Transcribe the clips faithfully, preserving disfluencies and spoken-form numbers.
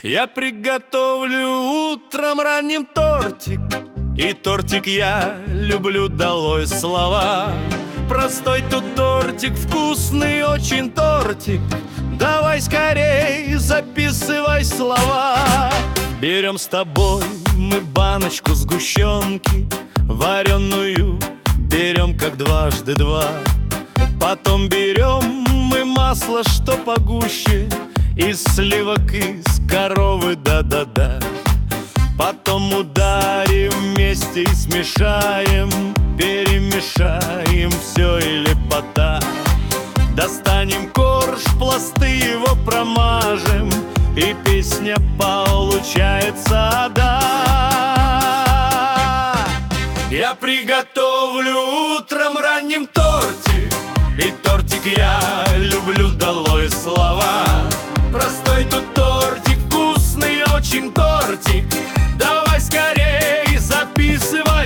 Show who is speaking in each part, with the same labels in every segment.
Speaker 1: Я приготовлю утром ранним тортик, и тортик я люблю, долой слова. Простой тут тортик, вкусный очень тортик. Давай скорей записывай слова. Берем с тобой мы баночку сгущенки вареную, берем как дважды два. Потом берем мы масло, что погуще, из сливок, из коровы, да-да-да. Потом ударим вместе и смешаем, перемешаем все и лепота. Достанем корж, пласты его промажем, и песня получается, да. Я приготовлю утром ранним тортик, и тортик я люблю, долой слова. Простой тут тортик, вкусный очень тортик. Давай скорей записывай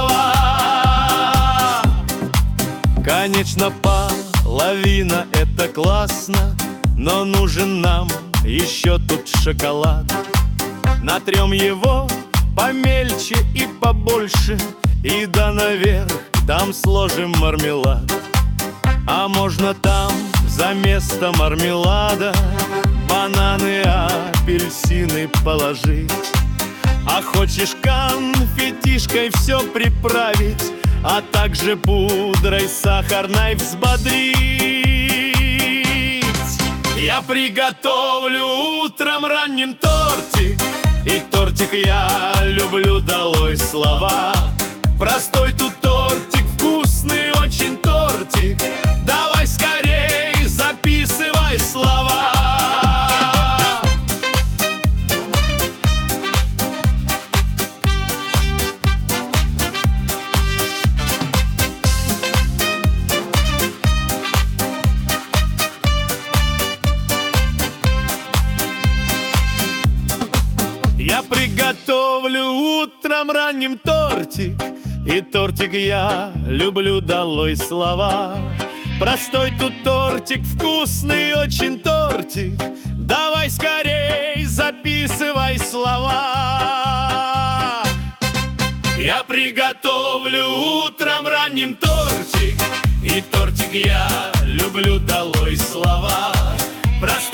Speaker 1: слова. Конечно, половина — это классно, но нужен нам еще тут шоколад. Натрем его помельче и побольше, и да наверх там сложим мармелад. А можно там за место мармелада бананы, апельсины положить. А хочешь конфетишкой все приправить, а также пудрой сахарной взбодрить. Я приготовлю утром ранним тортик, и тортик я люблю, долой слова. Простой тут тортик, вкусный очень тортик. Давай скорей записывай слова. Я приготовлю утром ранним тортик, и тортик я люблю, долой слова. Простой тут тортик, вкусный очень тортик. Давай скорей записывай слова. Я приготовлю утром ранним тортик, и тортик я люблю, долой слова. Простой